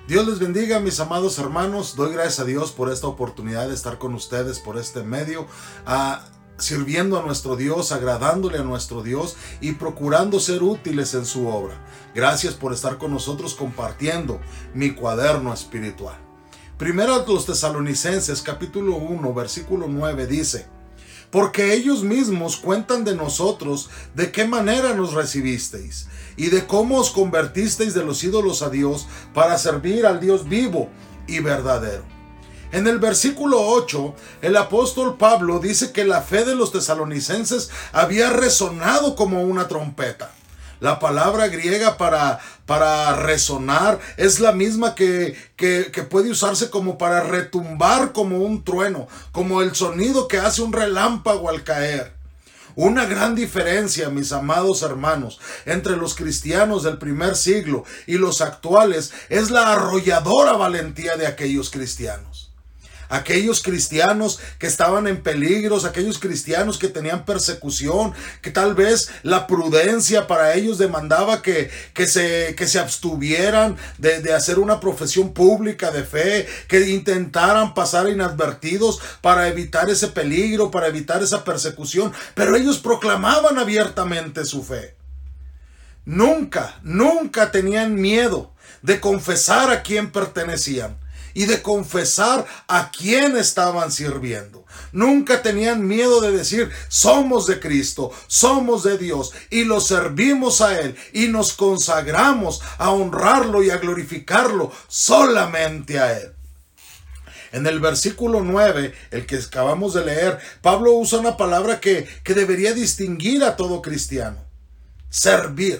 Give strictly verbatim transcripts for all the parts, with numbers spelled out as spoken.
Dios les bendiga, mis amados hermanos. Doy gracias a Dios por esta oportunidad de estar con ustedes por este medio, a, sirviendo a nuestro Dios, agradándole a nuestro Dios y procurando ser útiles en su obra. Gracias por estar con nosotros compartiendo mi cuaderno espiritual. Primero a los Tesalonicenses, capítulo uno, versículo nueve, dice: porque ellos mismos cuentan de nosotros de qué manera nos recibisteis y de cómo os convertisteis de los ídolos a Dios para servir al Dios vivo y verdadero. En el versículo ocho, el apóstol Pablo dice que la fe de los tesalonicenses había resonado como una trompeta. La palabra griega para, para resonar es la misma que, que, que puede usarse como para retumbar, como un trueno, como el sonido que hace un relámpago al caer. Una gran diferencia, mis amados hermanos, entre los cristianos del primer siglo y los actuales es la arrolladora valentía de aquellos cristianos. Aquellos cristianos que estaban en peligros, aquellos cristianos que tenían persecución, que tal vez la prudencia para ellos demandaba que, que, se, que se abstuvieran de, de hacer una profesión pública de fe, que intentaran pasar inadvertidos para evitar ese peligro, para evitar esa persecución, pero ellos proclamaban abiertamente su fe. Nunca, nunca tenían miedo de confesar a quién pertenecían y de confesar a quién estaban sirviendo. Nunca tenían miedo de decir: somos de Cristo, somos de Dios y lo servimos a Él y nos consagramos a honrarlo y a glorificarlo solamente a Él. En el versículo nueve, el que acabamos de leer, Pablo usa una palabra que, que debería distinguir a todo cristiano: servir.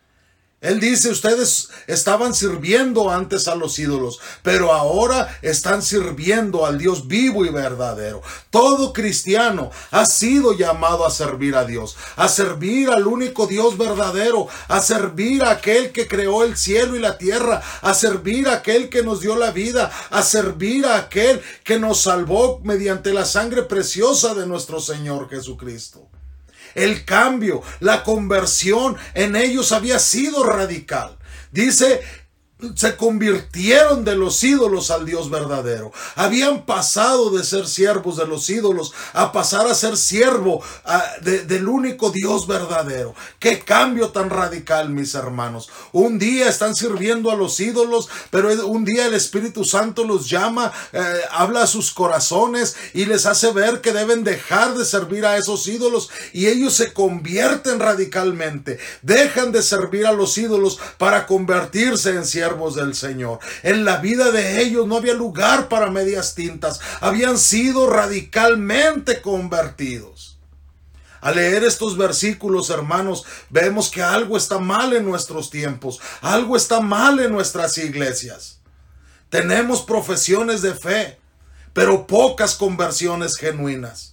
Él dice: ustedes estaban sirviendo antes a los ídolos, pero ahora están sirviendo al Dios vivo y verdadero. Todo cristiano ha sido llamado a servir a Dios, a servir al único Dios verdadero, a servir a aquel que creó el cielo y la tierra, a servir a aquel que nos dio la vida, a servir a aquel que nos salvó mediante la sangre preciosa de nuestro Señor Jesucristo. El cambio, la conversión en ellos había sido radical. Dice: se convirtieron de los ídolos al Dios verdadero. Habían pasado de ser siervos de los ídolos a pasar a ser siervo uh, de, del único Dios verdadero. ¡Qué cambio tan radical, mis hermanos! Un día están sirviendo a los ídolos, pero un día el Espíritu Santo los llama, eh, habla a sus corazones y les hace ver que deben dejar de servir a esos ídolos, y ellos se convierten radicalmente. Dejan de servir a los ídolos para convertirse en siervos del Señor. En la vida de ellos no había lugar para medias tintas. Habían sido radicalmente convertidos. Al leer estos versículos, hermanos, vemos que algo está mal en nuestros tiempos. Algo está mal en nuestras iglesias. Tenemos profesiones de fe, pero pocas conversiones genuinas.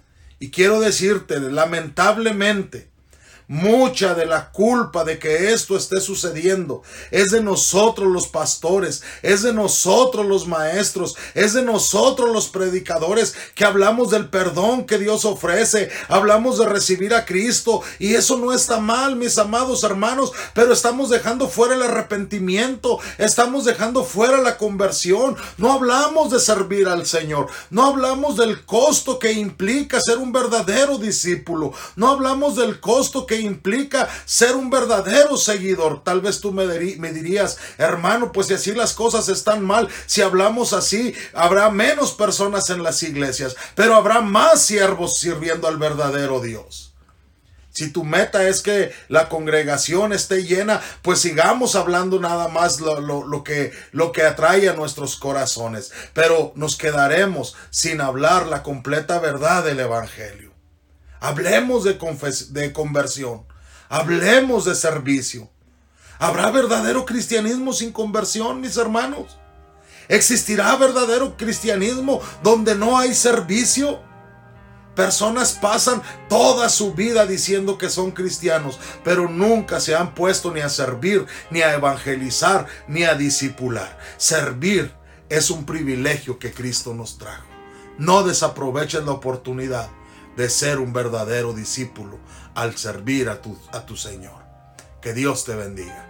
Y quiero decirte, lamentablemente, mucha de la culpa de que esto esté sucediendo es de nosotros los pastores, es de nosotros los maestros, es de nosotros los predicadores, que hablamos del perdón que Dios ofrece, hablamos de recibir a Cristo, y eso no está mal, mis amados hermanos, pero estamos dejando fuera el arrepentimiento, estamos dejando fuera la conversión. No hablamos de servir al Señor, no hablamos del costo que implica ser un verdadero discípulo, no hablamos del costo que implica ser un verdadero seguidor. Tal vez tú me, me dirías: hermano, pues si así las cosas están mal, si hablamos así, habrá menos personas en las iglesias, pero habrá más siervos sirviendo al verdadero Dios. Si tu meta es que la congregación esté llena, pues sigamos hablando nada más lo, lo, lo, que, lo que atrae a nuestros corazones, pero nos quedaremos sin hablar la completa verdad del evangelio. Hablemos de, de conversión, hablemos de servicio. ¿Habrá verdadero cristianismo sin conversión, mis hermanos? ¿Existirá verdadero cristianismo donde no hay servicio? Personas pasan toda su vida diciendo que son cristianos, pero nunca se han puesto ni a servir, ni a evangelizar, ni a discipular. Servir es un privilegio que Cristo nos trajo. No desaproveches la oportunidad de ser un verdadero discípulo al servir a tu, a tu Señor. Que Dios te bendiga.